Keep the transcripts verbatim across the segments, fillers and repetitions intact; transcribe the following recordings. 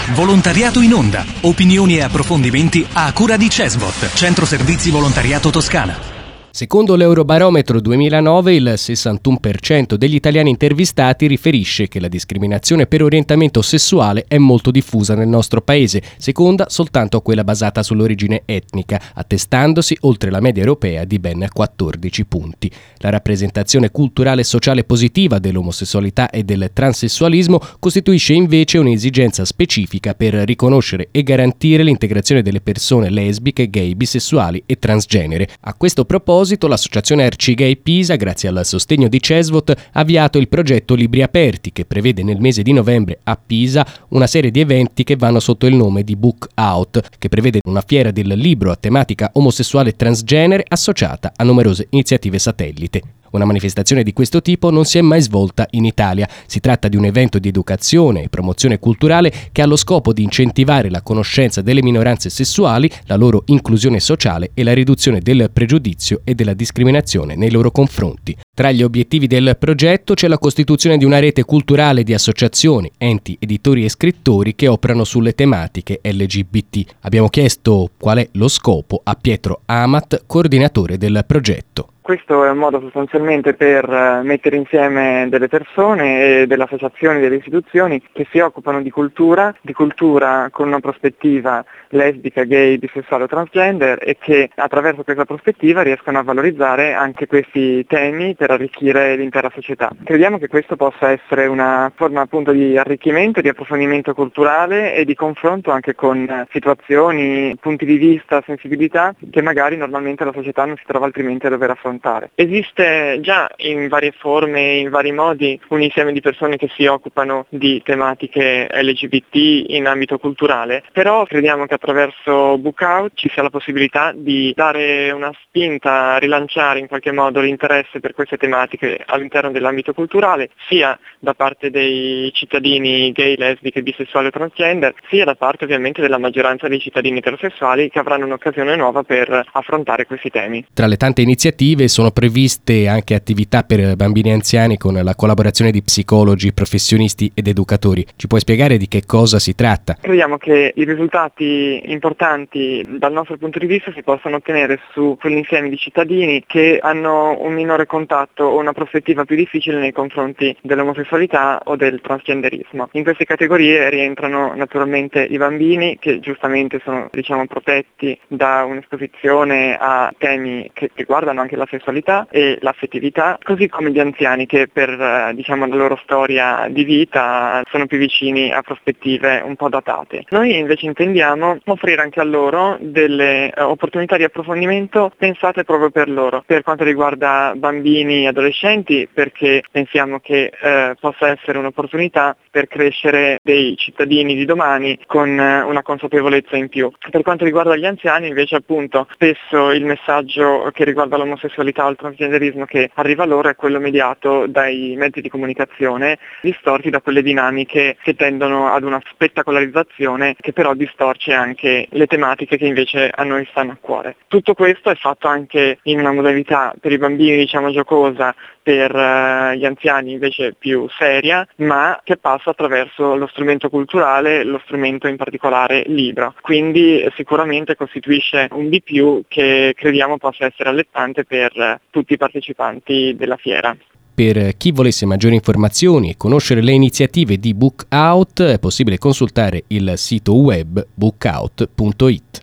Volontariato in onda. Opinioni e approfondimenti a cura di Cesvot, Centro Servizi Volontariato Toscana. Secondo l'Eurobarometro duemilanove, il sessantuno per cento degli italiani intervistati riferisce che la discriminazione per orientamento sessuale è molto diffusa nel nostro paese, seconda soltanto a quella basata sull'origine etnica, attestandosi oltre la media europea di ben quattordici punti. La rappresentazione culturale e sociale positiva dell'omosessualità e del transessualismo costituisce invece un'esigenza specifica per riconoscere e garantire l'integrazione delle persone lesbiche, gay, bisessuali e transgenere. A questo proposito, l'associazione Arcigay Pisa, grazie al sostegno di Cesvot, ha avviato il progetto Libri Aperti, che prevede nel mese di novembre a Pisa una serie di eventi che vanno sotto il nome di Book Out, che prevede una fiera del libro a tematica omosessuale e transgenere associata a numerose iniziative satellite. Una manifestazione di questo tipo non si è mai svolta in Italia. Si tratta di un evento di educazione e promozione culturale che ha lo scopo di incentivare la conoscenza delle minoranze sessuali, la loro inclusione sociale e la riduzione del pregiudizio e della discriminazione nei loro confronti. Tra gli obiettivi del progetto c'è la costituzione di una rete culturale di associazioni, enti, editori e scrittori che operano sulle tematiche L G B T. Abbiamo chiesto qual è lo scopo a Pietro Amat, coordinatore del progetto. Questo è un modo sostanzialmente per mettere insieme delle persone e delle associazioni, delle istituzioni che si occupano di cultura, di cultura con una prospettiva lesbica, gay, bisessuale o transgender e che attraverso questa prospettiva riescono a valorizzare anche questi temi per arricchire l'intera società. Crediamo che questo possa essere una forma appunto di arricchimento, di approfondimento culturale e di confronto anche con situazioni, punti di vista, sensibilità che magari normalmente la società non si trova altrimenti a dover affrontare. Esiste già in varie forme, in vari modi, un insieme di persone che si occupano di tematiche L G B T in ambito culturale, però crediamo che attraverso Book Out ci sia la possibilità di dare una spinta, rilanciare in qualche modo l'interesse per queste tematiche all'interno dell'ambito culturale, sia da parte dei cittadini gay, lesbiche, bisessuali o transgender, sia da parte ovviamente della maggioranza dei cittadini eterosessuali che avranno un'occasione nuova per affrontare questi temi. Tra le tante iniziative sono previste anche attività per bambini e anziani con la collaborazione di psicologi, professionisti ed educatori. Ci puoi spiegare di che cosa si tratta? Crediamo che i risultati importanti dal nostro punto di vista si possano ottenere su quell'insieme di cittadini che hanno un minore contatto o una prospettiva più difficile nei confronti dell'omosessualità o del transgenderismo. In queste categorie rientrano naturalmente i bambini che giustamente sono diciamo protetti da un'esposizione a temi che riguardano anche la sessualità e l'affettività, così come gli anziani che per diciamo la loro storia di vita sono più vicini a prospettive un po' datate. Noi invece intendiamo offrire anche a loro delle eh, opportunità di approfondimento pensate proprio per loro, per quanto riguarda bambini e adolescenti, perché pensiamo che eh, possa essere un'opportunità per crescere dei cittadini di domani con eh, una consapevolezza in più. Per quanto riguarda gli anziani invece appunto spesso il messaggio che riguarda l'omosessualità o il transgenderismo che arriva loro è quello mediato dai mezzi di comunicazione, distorti da quelle dinamiche che tendono ad una spettacolarizzazione che però distorce anche le tematiche che invece a noi stanno a cuore. Tutto questo è fatto anche in una modalità per i bambini diciamo giocosa, per uh, gli anziani invece più seria, ma che passa attraverso lo strumento culturale, lo strumento in particolare libro. Quindi eh, sicuramente costituisce un di più che crediamo possa essere allettante per uh, tutti i partecipanti della fiera. Per chi volesse maggiori informazioni e conoscere le iniziative di Book Out è possibile consultare il sito web bookout punto it.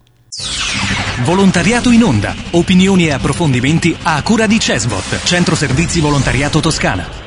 Volontariato in onda. Opinioni e approfondimenti a cura di Cesvot, Centro Servizi Volontariato Toscana.